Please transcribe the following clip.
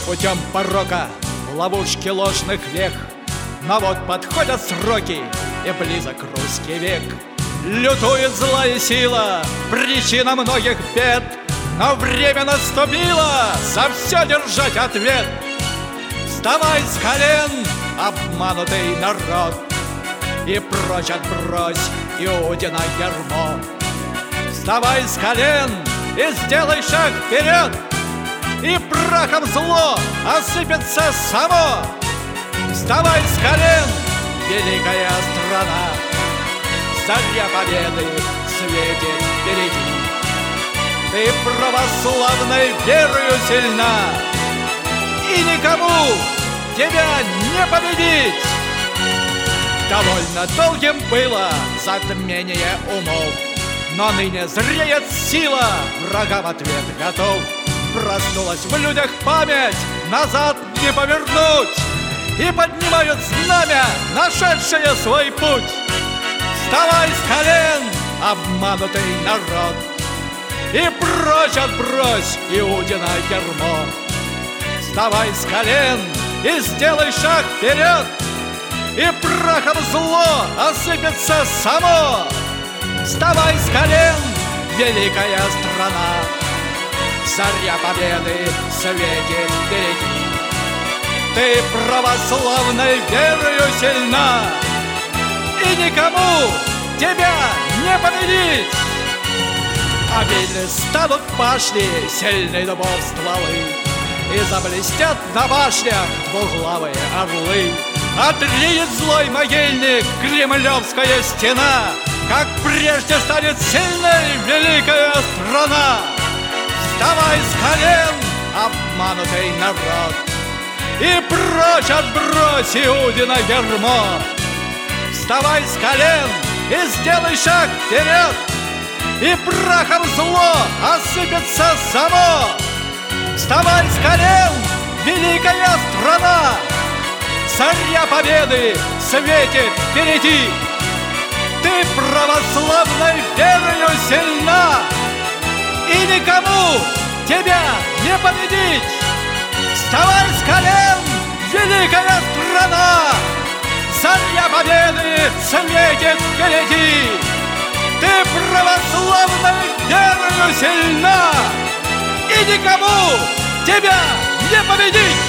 путем порока в ловушке ложных вех. Но вот подходят сроки, и близок русский век. Лютует злая сила, причина многих бед. Но время наступило за все держать ответ. Вставай с колен, обманутый народ, и прочь отбрось Иудина ярмо. Вставай с колен и сделай шаг вперед, и прахом зло осыпется само. Вставай с колен, великая страна, заря победы светит впереди. Ты православной верою сильна, и никому тебя не победить. Довольно долгим было затмение умов, но ныне зреет сила, врага в ответ готов. Проснулась в людях память, назад не повернуть, и поднимают знамя, нашедшее свой путь. Вставай с колен, обманутый народ, и прочь отбрось Иудина ярмо. Вставай с колен и сделай шаг вперед, и прахом зло осыпется само. Вставай с колен, великая страна, заря победы светит впереди. Ты православной верою сильна, и никому тебя не победить. Обильны станут башни, сильные дубов стволы, и заблестят на башнях двуглавые орлы. Отринет злой могильник кремлевская стена, как прежде станет сильной великая страна. Вставай с колен, обманутый народ, и прочь отбрось Иудина ярмо. Вставай с колен и сделай шаг вперед, и прахом зло осыпется само. Вставай с колен, великая страна, заря победы светит впереди. Ты православной верою сильна, и никому тебя не победить. Вставай с колен, великая страна, заря победы светит впереди. Ты православной верою сильна, и никому тебя не победить.